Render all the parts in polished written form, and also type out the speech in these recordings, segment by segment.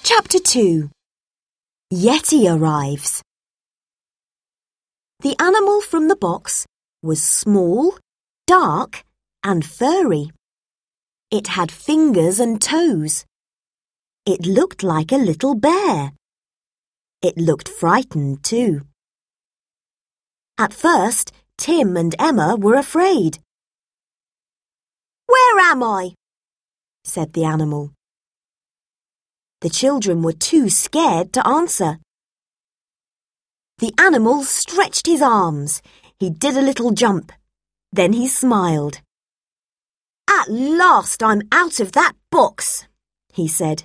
Chapter 2. Yeti arrives. The animal from the box was small, dark, and furry. It had fingers and toes. It looked like a little bear. It looked frightened too. At first, Tim and Emma were afraid. "Where am I?" said the animal. The children were too scared to answer. The animal stretched his arms. He did a little jump. Then he smiled. "At last I'm out of that box," he said.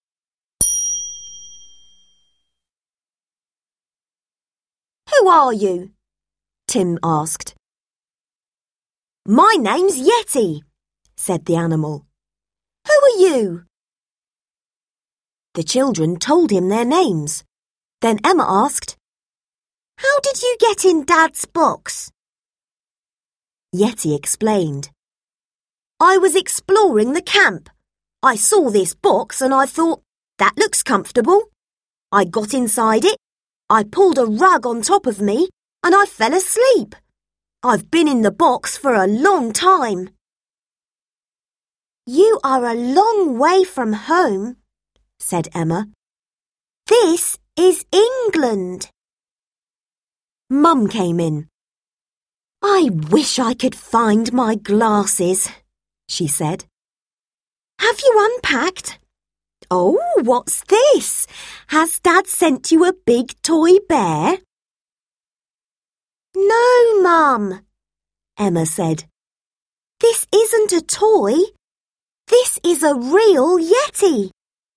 "Who are you?" Tim asked. "My name's Yeti," said the animal. "Who are you?" The children told him their names. Then Emma asked, "How did you get in Dad's box?" Yeti explained. "I was exploring the camp. I saw this box and I thought, that looks comfortable. I got inside it, I pulled a rug on top of me, and I fell asleep. I've been in the box for a long time." "You are a long way from home," said Emma. "This is England." Mum came in. "I wish I could find my glasses," she said. "Have you unpacked? Oh, what's this? Has Dad sent you a big toy bear?" "No, Mum," Emma said. "This isn't a toy. This is a real Yeti."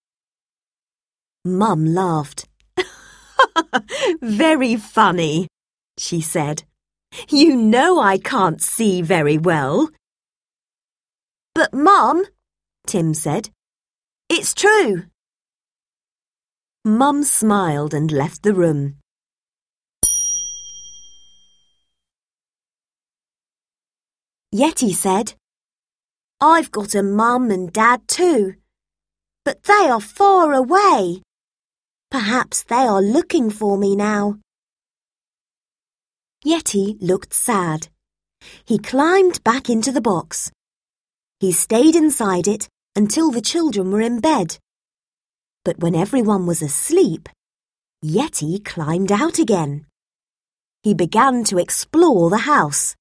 Mum laughed. "Very funny," she said. "You know I can't see very well." "But Mum," Tim said, "it's true." Mum smiled and left the room. Yeti said, "I've got a mum and dad too, but they are far away. Perhaps they are looking for me now." Yeti looked sad. He climbed back into the box. He stayed inside it until the children were in bed. But when everyone was asleep, Yeti climbed out again. He began to explore the house.